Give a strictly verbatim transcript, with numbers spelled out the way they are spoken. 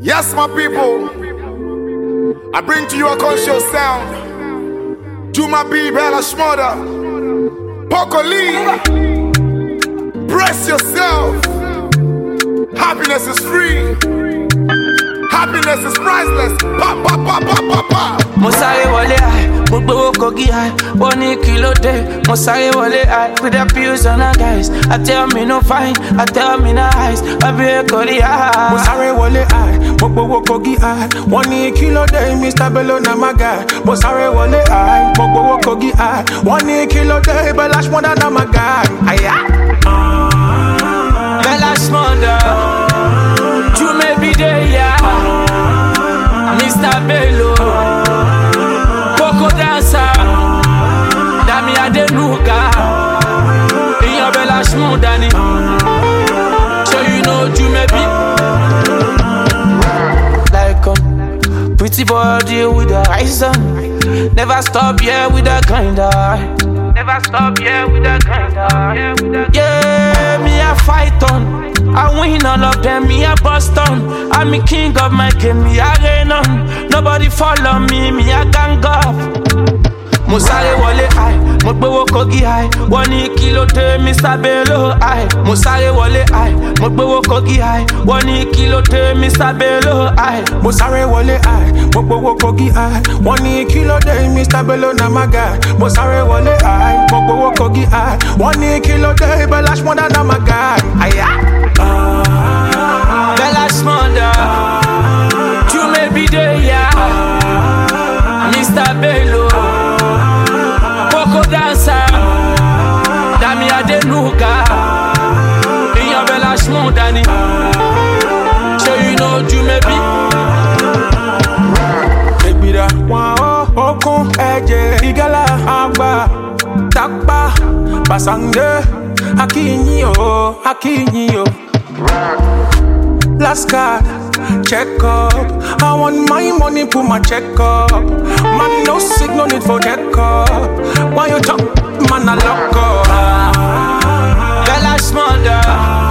Yes, my people, I bring to you a conscious sound. Juma B, Bella Shmoda, Poco Lee. Brace yourself. Happiness is free. Happiness is priceless. Pa pa pa pa pa pa. Mo sáré wọlé high, mo gbowó kogi high. One ní kilo day, mo sáré wọlé high. With the pills on the guys, I tell me no fine, I tell me no eyes. I be a kogi high. Mo sáré wọlé high, mo gbowó kogi high. One ní kilo day, Mister Bello na my guy. Mo sáré wọlé high, mo gbowó kogi high. One ní kilo day, Bella Shmoda na my guy. Aya. Bella Shmoda, you may be there, yeah. Mister Bello, Coco dancer, Dami Adenuga, in your Bella Shmoda ni. So you know you may be like um, pretty body with the eyes on. Never stop, yeah, with the grinder. Never stop, yeah, with the grinder. Yeah, me a fight on. I win all of them, me a bust on. I'm the king of my game, me a reign on. Nobody follow me, me a gang up. Mo sáré wọlé high, mo gbowó kogi high. One ní kilo day, Mister Bello high. Mo sáré wọlé high, mo gbowó kogi high. One ní kilo day, Mister Bello high. Mo sáré wọlé high, mo gbowó kogi high. One ní kilo day, Mister Bello na my guy. Mo sáré wọlé high, mo gbowó kogi high. One ní kilo day, Bella Shmoda na my guy. Aya. Bella Shmoda, you may be there, yeah. Mister Bello, Coco dancer, Dami Adenuga, in your Bella Shmoda ni. So you know you may be. Baby da, wow, okun eje, igala agba, takba, basange, akinyi yo, akinyi yo. Last card, check up. I want my money, put my check up. Man, no signal, need for check up. Why you talk, man, I lock up. Bella Shmoda.